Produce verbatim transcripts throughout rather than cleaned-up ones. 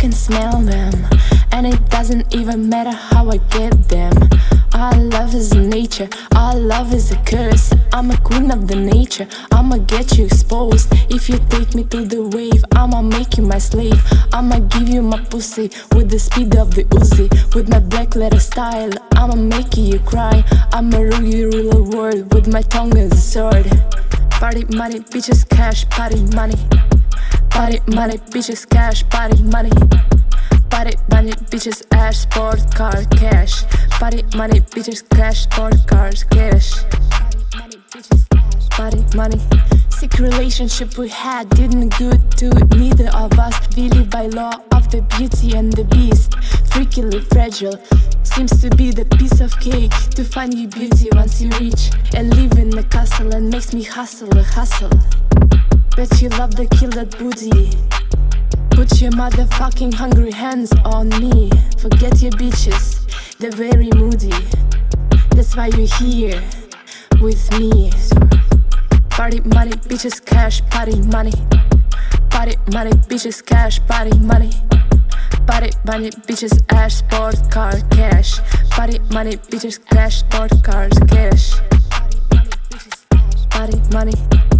can smell them, and it doesn't even matter how I get them. Our love is nature, our love is a curse. I'm a queen of the nature, I'ma get you exposed. If you take me to the wave, I'ma make you my slave. I'ma give you my pussy with the speed of the Uzi. With my black letter style, I'ma make you cry. I'ma rule you rule the world with my tongue as a sword. Party money, bitches, cash, party money. Party money, bitches, cash, party money. Party money, bitches, ash, sport, car, cash. Party money, bitches, cash, sport, cars, cash. Party money. Sick relationship we had didn't good to neither of us. We live by law of the beauty and the beast. Freakily fragile seems to be the piece of cake to find you beauty once you reach and live in the castle, and makes me hustle, hustle. Bet you love the kill that booty. Put your motherfucking hungry hands on me. Forget your bitches, they're very moody. That's why you're here with me. Party money, bitches, cash, party money. Party money, bitches, cash, party money. Party money, bitches, ash, sport, car, cash. Party money, bitches, cash, sport, cars, cash. Party money.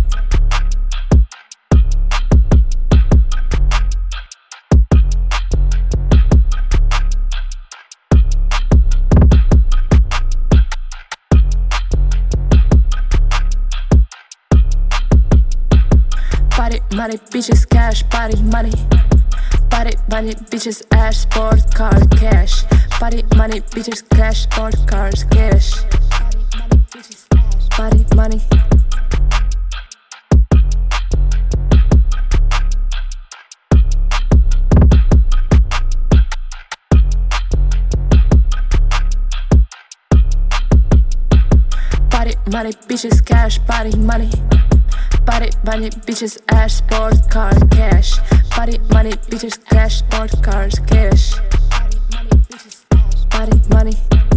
Party money, bitches, cash, party money. Party money, bitches, ash, sport, car, cash. Party money, bitches, cash, sport, cars, cash. Party money. Party money, bitches, cash, party money. Party money, bitches, ash, sport, car, cash. Party money, bitches, cash, sport, cars, cash. Party money.